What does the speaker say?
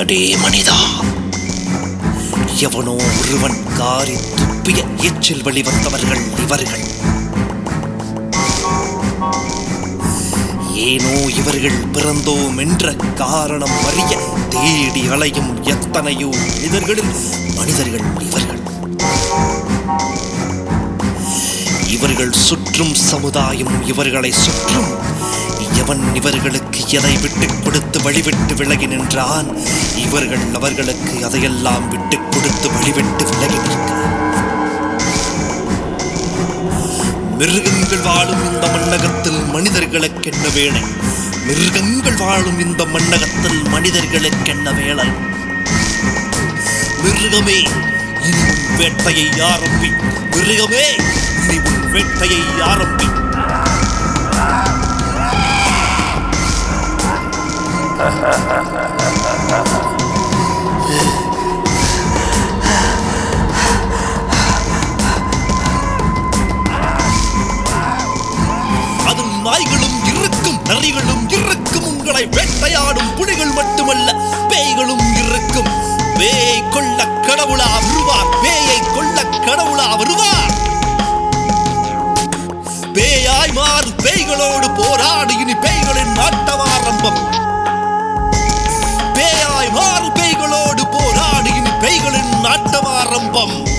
அடே மனிதா, எவனோ ஒருவன் காரி துப்பிய எச்சில் வெளிவந்தவர்கள் இவர்கள். ஏனோ இவர்கள் பிறந்தோம் என்ற காரணம் அறிய தேடி அலையும் எத்தனையோ மனிதர்களில் மனிதர்கள் இவர்கள். இவர்கள் சுற்றும் சமுதாயம் இவர்களை சுற்றும். எவன் இவர்களுக்கு எதை விட்டுக் கொடுத்து வழிவிட்டு விலகி நின்றான், இவர்கள் அவர்களுக்கு அதையெல்லாம் விட்டுக் கொடுத்து வழிவிட்டு விலகி நிற்கிறார். மிருகங்கள் வாழும் இந்த மண்ணகத்தில் மனிதர்களுக்கு என்ன வேலை? மிருகங்கள் வாழும் இந்த மண்ணகத்தில் மனிதர்களுக்கு என்ன வேலை? மிருகமே, இனி உன் வேட்டையை ஆரம்பி. மிருகமே, இனி உன் வேட்டையை ஆரம்பி. அதில் நாய்களும் இருக்கும், நரிகளும் இருக்கும். உங்களை வேட்டையாடும் புலிகள் மட்டுமல்ல, பேய்களும் இருக்கும். பேயை கொள்ள கடவுளா வருவார், பேயை கொள்ள கடவுளா வருவார். பேயாய் மாறு, பேய்களோடு போராடு. இனி பேய்களின் நாட்டம் ஆரம்பம். பேயாய் மாறு, பேய்களோடு போராடு. இனி பேய்களின் நாட்டம் ஆரம்பம்.